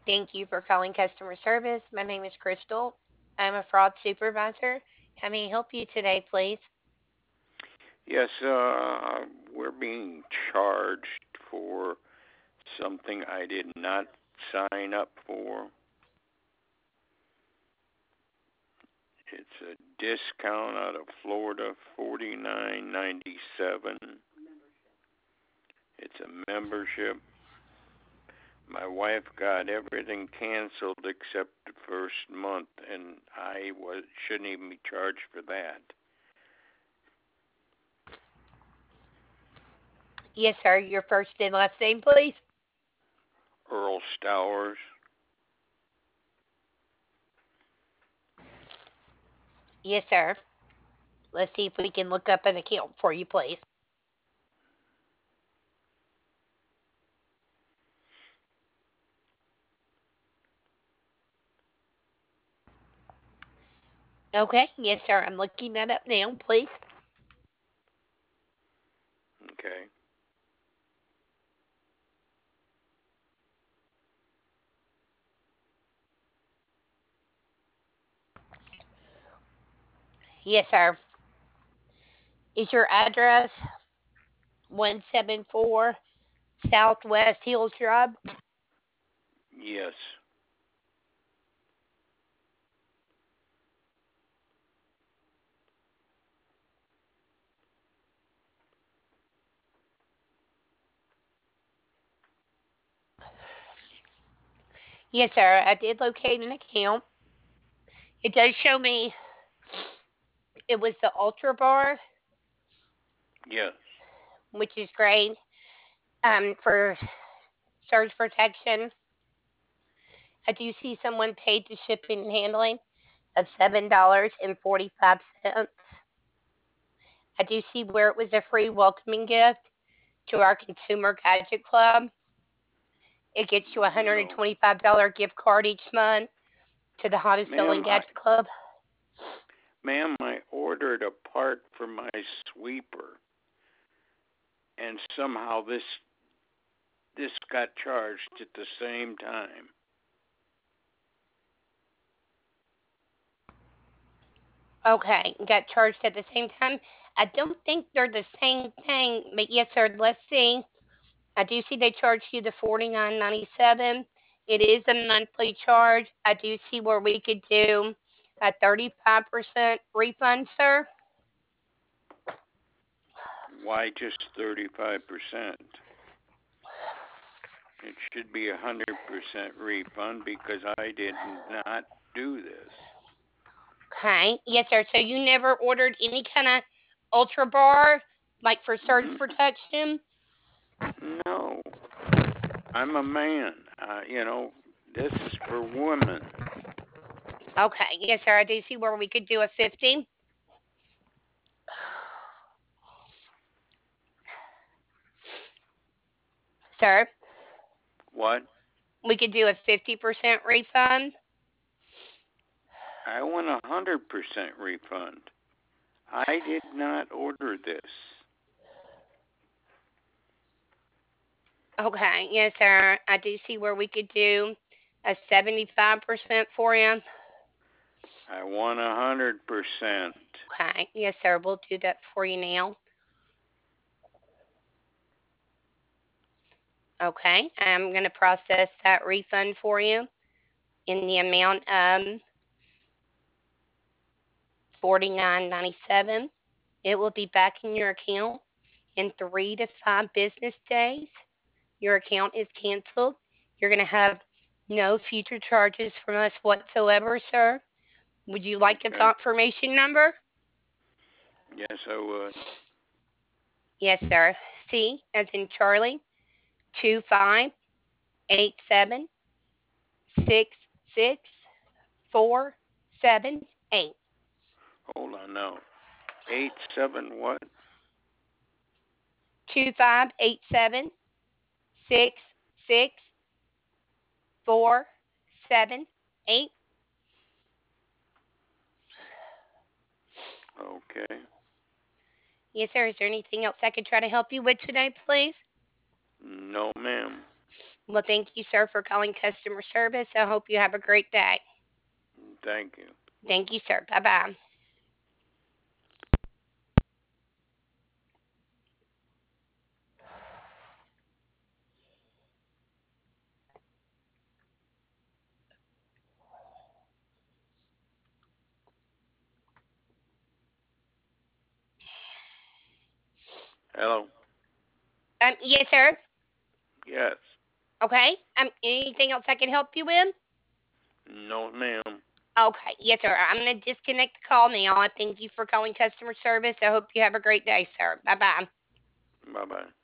Thank you for calling customer service. My name is Crystal. I'm a fraud supervisor. How may I help you today, please? Yes, we're being charged for something I did not sign up for. It's a discount out of Florida, $49.97. It's a membership. My wife got everything canceled except the first month, and I shouldn't even be charged for that. Yes, sir. Your first and last name, please. Earl Stowers. Yes, sir. Let's see if we can look up an account for you, please. Okay. Yes, sir. I'm looking that up now, please. Okay. Yes, sir. Is your address 174 Southwest Hills Drive? Yes. Yes, sir. I did locate an account. It does show me it was the Ultra Bar, Yes. which is great for surge protection. I do see someone paid the shipping and handling of $7.45. I do see where it was a free welcoming gift to our Consumer Gadget Club. It gets you a No. $125 gift card each month to the hottest selling Ma'am, gadget club. I ordered a part for my sweeper, and somehow this got charged at the same time. Okay, got charged at the same time. I don't think they're the same thing, but yes, sir. Let's see. I do see they charged you the $49.97. It is a monthly charge. I do see where we could do a 35% refund, sir. Why just 35%? It should be 100% refund because I did not do this. Okay. Yes, sir. So you never ordered any kind of Ultra Bar, like for surge protection? No, I'm a man. This is for women. Okay. Yes, sir. I do see where we could do a 50. Sir, What? we could do a 50% refund. I want 100% refund. I did not order this. Okay. Yes, sir. I do see where we could do a 75% for you. I want 100%. Okay. Yes, sir. We'll do that for you now. Okay. I'm going to process that refund for you in the amount of 49.97. It will be back in your account in 3 to 5 business days. Your account is canceled. You're going to have no future charges from us whatsoever, sir. Would you like a Okay. confirmation number? Yes, I would. Yes, sir. C as in Charlie, 258766478. Hold on now. 87 what? 258766478. Okay. Yes, sir. Is there anything else I could try to help you with today, please? No, ma'am. Well, thank you, sir, for calling customer service. I hope you have a great day. Thank you. Thank you, sir. Bye bye. Hello. Yes, sir. Yes. Okay. Anything else I can help you with? No, ma'am. Okay. Yes, sir. I'm going to disconnect the call now. I thank you for calling customer service. I hope you have a great day, sir. Bye bye. Bye bye.